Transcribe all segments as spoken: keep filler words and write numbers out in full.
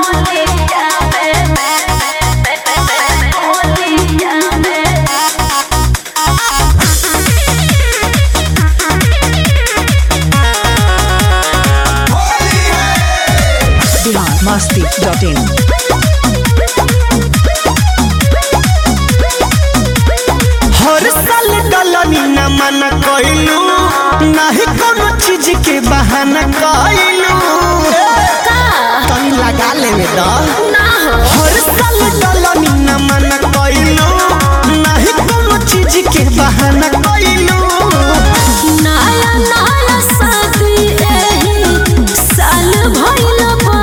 masti dot in हर साल गलनी न मन कइलू नाही कोनो चीज के बहाना कइलू तनी लगा लेवे द हर साल गलनी न मन कइलू नाही कोनो चीज के बहाना कइलू नया नया शादी एही साल भइल बा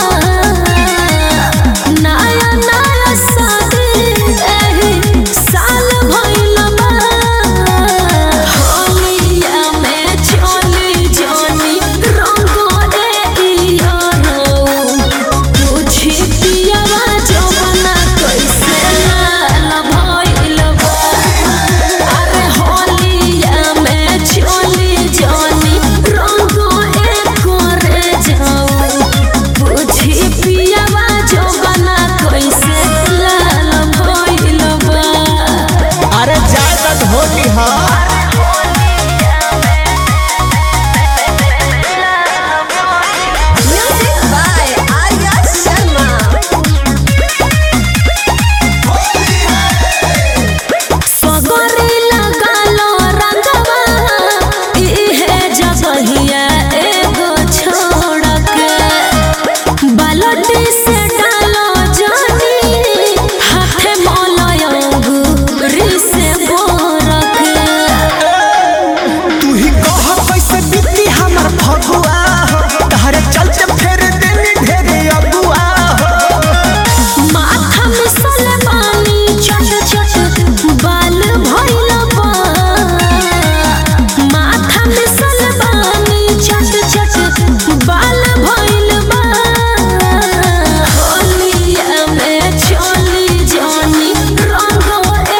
नया नया शादी एही साल भइल बा होलिया में चली जानी रंग ए तुझी पियावा जवाना कैसे लाल भइल बा अरे होलिया में चली जानी रंग ए करे जाऊ तुझी पियावा जवाना कैसे लाल भइल बा अरे जायद होली हा Music by Arya Sharma. सगरे लगालो रंगवा इहे जगहिया एगो छोड़ के बाल्टी से डालो जानी हाथे मलय अंगूरी से बोर के तू ही कह कैसे बीती हमर फगुआ हो तहरे चलते फेर दिन ढेरे अगुआ हो माथा में सलमानी चट चट बाल भइल बा माथा में सलमानी चट चट बाल भइल बा होलिया में चली जानी रंग ए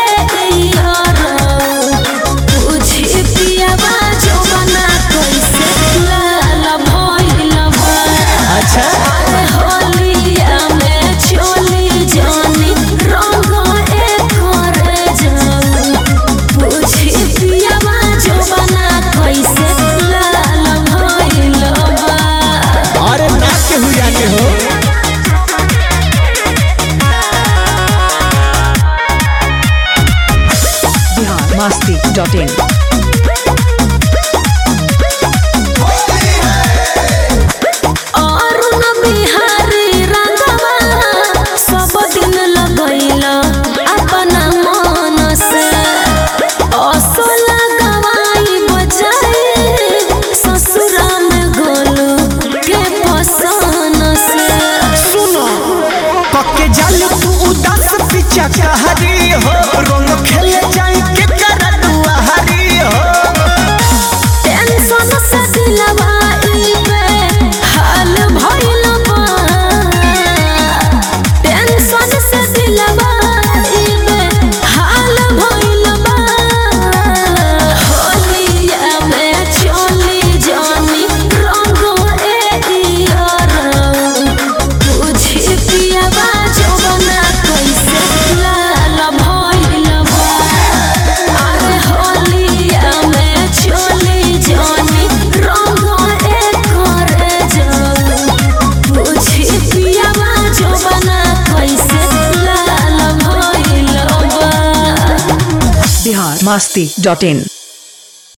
तुझी पियावा जवाना कैसे लाल भइल बा अच्छा अरे होलिया में चली जानी रंग ए करे जाऊ तुझी पियावा जवाना कैसे लाल भइल बा अरे ना के हुआ के हो bihar masti dot in Arun Bihari रंगवा सब दिन लगैला अपना मन से असो लगवाई बजाए ससुरा में गोलू के पसन से सुनो पक्के जाल तू उदास पीछा कहरी हो रंग खेले जाई के कर दुआरी हो टेंशन से दिलवा इबे हाल भइल बा टेंशन से दिलवा इबे हाल भइल बा होलिया में चली जानी रंग ए तुझी पियावा जवाना कैसे लाल भइल बा अरे होलिया में चली जानी रंग ए करे जाऊ तुझी पियावा जवाना कैसे लाल भइल बा bihar masti dot in